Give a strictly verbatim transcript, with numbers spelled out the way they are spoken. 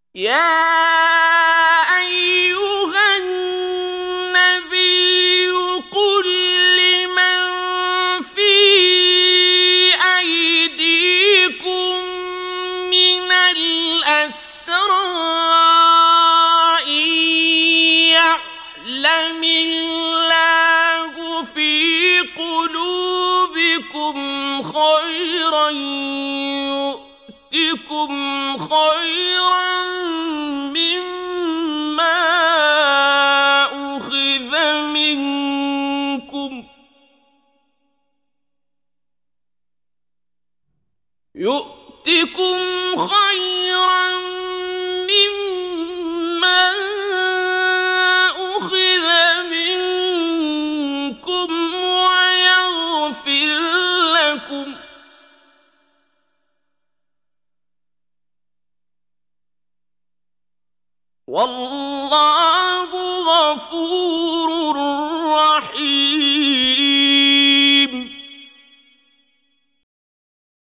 يا أيها النبي قل لمن في أيديكم من الأسرى إن يعلم الله في قلوبكم خيرا يؤتكم خيرا مما أخذ منكم يؤتكم خيرا مما أخذ منكم ويغفر لكم والله